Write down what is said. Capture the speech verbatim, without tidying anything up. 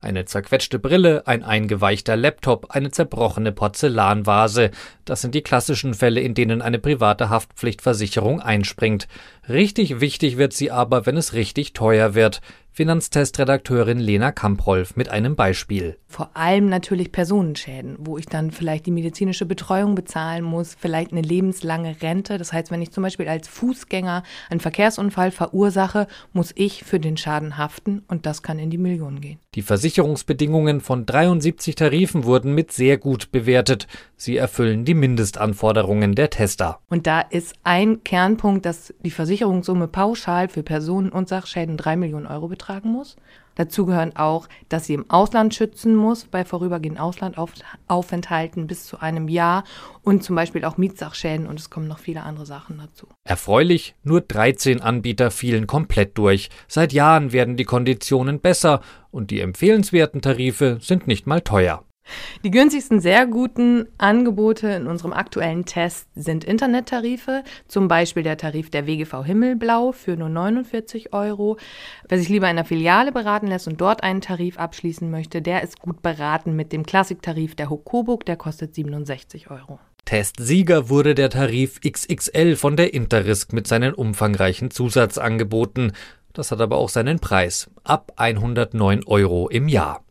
Eine zerquetschte Brille, ein eingeweichter Laptop, eine zerbrochene Porzellanvase. Das sind die klassischen Fälle, in denen eine private Haftpflichtversicherung einspringt. Richtig wichtig wird sie aber, wenn es richtig teuer wird. Finanztestredakteurin Lena Kamprolf mit einem Beispiel. Vor allem natürlich Personenschäden, wo ich dann vielleicht die medizinische Betreuung bezahlen muss, vielleicht eine lebenslange Rente. Das heißt, wenn ich zum Beispiel als Fußgänger einen Verkehrsunfall verursache, muss ich für den Schaden haften und das kann in die Millionen gehen. Die Versicherungsbedingungen von dreiundsiebzig Tarifen wurden mit sehr gut bewertet. Sie erfüllen die Mindestanforderungen der Tester. Und da ist ein Kernpunkt, dass die Versicherungssumme pauschal für Personen- und Sachschäden drei Millionen Euro betragen muss. Dazu gehören auch, dass sie im Ausland schützen muss, bei vorübergehenden Auslandaufenthalten bis zu einem Jahr und zum Beispiel auch Mietsachschäden und es kommen noch viele andere Sachen dazu. Erfreulich, nur dreizehn Anbieter fielen komplett durch. Seit Jahren werden die Konditionen besser und die empfehlenswerten Tarife sind nicht mal teuer. Die günstigsten sehr guten Angebote in unserem aktuellen Test sind Internettarife, zum Beispiel der Tarif der W G V Himmelblau für nur neunundvierzig Euro. Wer sich lieber in einer Filiale beraten lässt und dort einen Tarif abschließen möchte, der ist gut beraten mit dem Klassiktarif der Hocoburg, der kostet siebenundsechzig Euro. Testsieger wurde der Tarif X X L von der Interisk mit seinen umfangreichen Zusatzangeboten. Das hat aber auch seinen Preis, ab hundertneun Euro im Jahr.